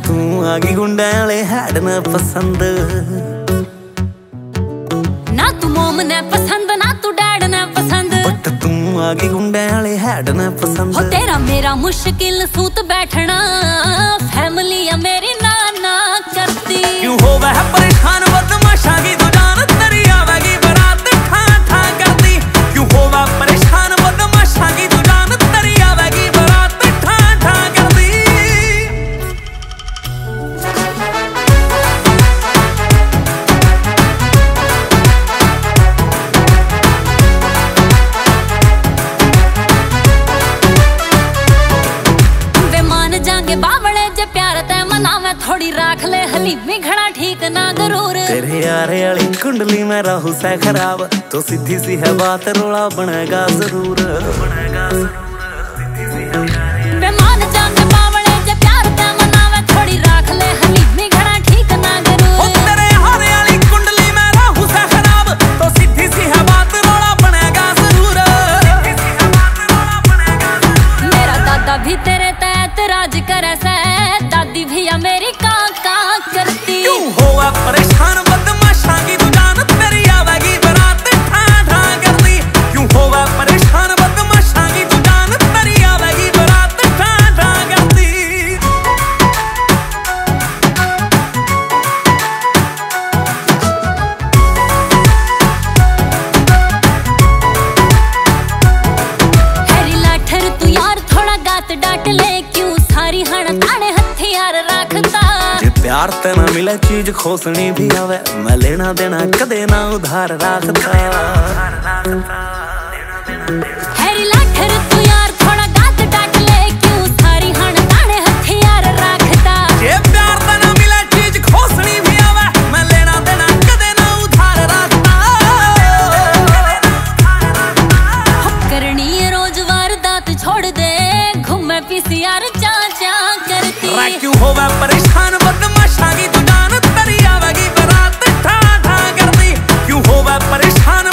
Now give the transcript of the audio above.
तू आगी गुंडे वाले हैड न पसंद ना तू मोम ने पसंद ना तू डैड ने पसंद बट तू आगी गुंडे वाले हैड न पसंद हो तेरा मेरा मुश्किल सूत बैठना फैमिली या मेरी नाना करती क्यों हो वह परेशान बदमाशा की तू जान तेरी आवेगी बारात ठा ठा करती क्यों हो वह परेशान बदमाशा की तू जान तेरी आवेगी बारात ठा ठा करती जागे बावले जे प्यार ते मना में थोड़ी राख ले हलीमी घड़ा ठीक ना जरूर तेरे यारे वाली कुंडली में राहु से खराब तो सीधी सी है बात रोला बनेगा जरूर बेमान जागे बावले जे प्यार ते मना में थोड़ी राख ले हलीमी घड़ा ठीक ना जरूर तेरे यारे वाली कुंडली में राहु से खराब तो सीधी सी है बात रोला बनेगा जरूर मेरा दादा भी तेरे राज करे से दादी भी मेरी काका करती क्यों होवा परेशान बदमाशा की तू जान तेरी आवेगी बारात ठा ठा करती क्यों होवा परेशान बदमाशा की तू जान तेरी आवेगी बारात ठा ठा करती हैरी लाठर तू यार थोड़ा गात डाट ले सारी हण ताने हथियार रखता जे प्यार ते ना मिले चीज खोसनी भी आवे मैं लेना देना कदे ना उधार रखता हैरी लाठर तू यार थोड़ा गात डाट ले क्यों सारी हण ताने हथियार रखता जे प्यार ते ना मिले चीज खोसनी भी आवे मैं लेना देना कदे ना उधार रखता करनी रोज वारदात छोड़ दे घूमे पीसीआर क्यों होवा परेशान बदमाशा की तू जान तेरी आवेगी बारात ठा ठा करती क्यों होवा परेशान